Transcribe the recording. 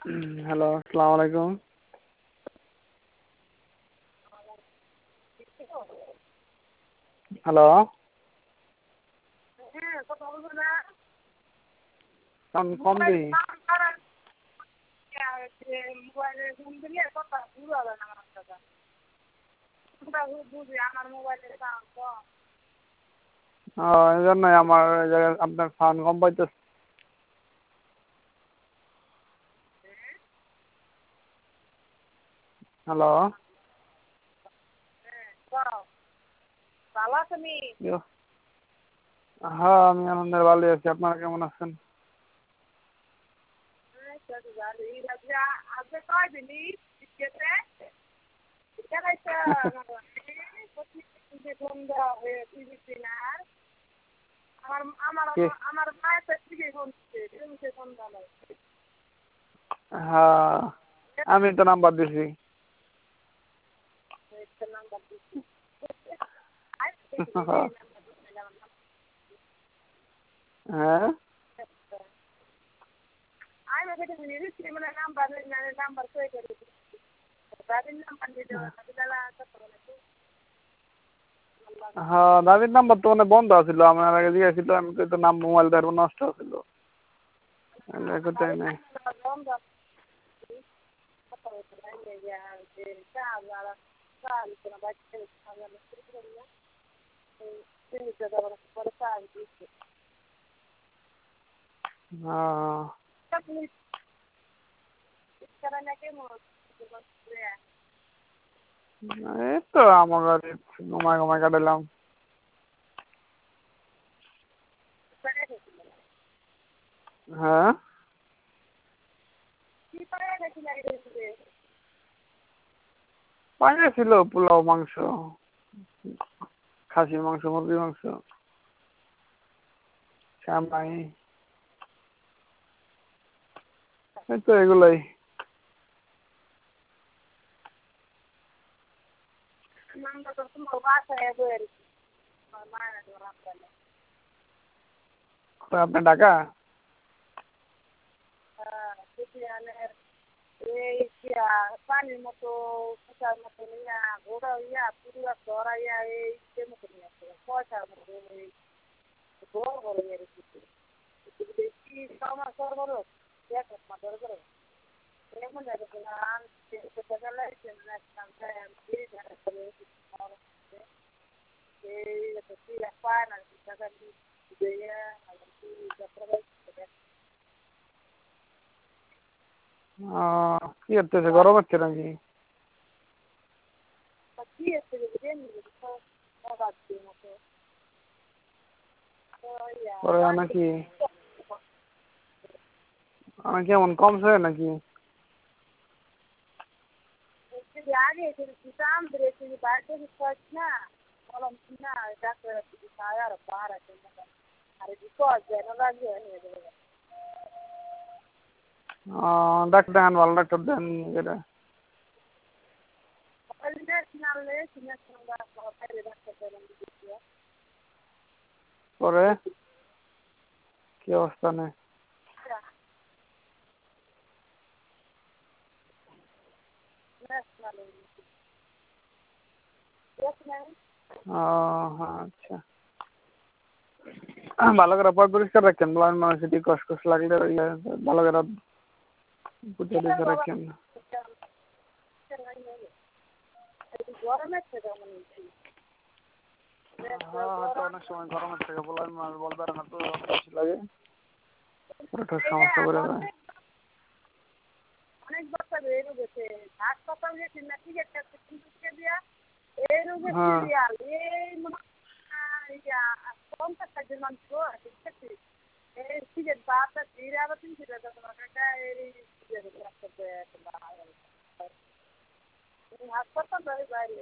Hello, আসসালামু আলাইকুম। Hello, হ্যাঁ, কথা বলবো না। সাউন্ড কম মোবাইল দিই। সাউন্ড বাড়ান। মোবাইলে ফোন দিলে কথা বুঝা যায় না আমার কথা। কথা বুঝি আমার মোবাইলের সাউন্ড কম। এই জন্যই আমার এই জায়গায় আপনার সাউন্ড কম পাইতেছে। হ্যালো, হ্যাঁ, কও। ভালো আছো নি? হ্যাঁ আমি আলহামদুলিল্লাহ ভালোই আছি। আপনারা কেমন আছেন? আজকে কয়দিন ঈদ গেছে? দেখাইছে ফোন দেওয়া হয়ে টিভি কিনার। আমার আমার কে? আমার মায়ের থেকে ফোন দিচ্ছে ফোন দেওয়া। হ্যাঁ, আমি তো নাম্বার দিছি। নাম্বার দিচ্ছি। হ্যাঁ, আমি দেখে নিয়েছি মানে নাম্বার নাম্বার সই করে দিচ্ছি। দাদির নাম্বার দিয়ে দেওয়া হ্যাঁ দাদির নাম্বার তো মানে বন্ধ আছিল। আমার আগে দিয়েছিল, আমি তো নাম মোবাইল ধরবো নষ্ট ছিল। কোথায় নাই। হ্যাঁ, এই তো আমার বাড়ি ঘুমায় ঘুমায় কাটালাম। হ্যাঁ, পাইলে ছিল পোলাও, মাংস, খাসির মাংস, মুরগির মাংস, শ্যামাই, এই তো এগুলাই। আপনার ঢাকা? পানির মতো পোষার মতো নিয়া ঘোড়া ইয়া পুরা ধরাইয়া এই মতো নিয়ে আসছে পয়সার মতো এই বড় বড় ইয়ে রেখেছে কি আমার সর বড় এক মা ধরে ধরে এমন জায়গা না গেলে এই পায় না টাকা দিয়ে কি করতেছে, গরম হচ্ছে নাকি? কি আছে মতো পরে নাকি আমি কেমন কমছে নাকি? আগে দাম বেড়েছে বাড়িতে না কলম না ডাক্তার আর বার আছে আর বিপদ যেন লাগে ডাক্তার দেখান, ভালো ডাক্তার দেন যেটা। পরে কি অবস্থা নেই? আচ্ছা, ভালো করে পরিষ্কার রাখেন। ব্লাড মানুষ যদি কষ্ট কষ্ট লাগলে ভালো করে পুজো দিতে রাখেন। হয়তো অনেক সময় গরমের থেকে ব্লাড মানুষ বলতে পারে না, তো বেশি লাগে, সমস্যা করে যায়। অনেক বছর বের গেছে হাসপাতাল গেছি না ঠিক আছে দিয়া এই রোগে হ্যাঁ, সিরিয়াল এই পঞ্চাশ ষাটের মানুষ ঠিক আছে এই সিগারেট বাপটা ধীরে আবার তিন সিগারেট এই হাসপাতাল বাইরে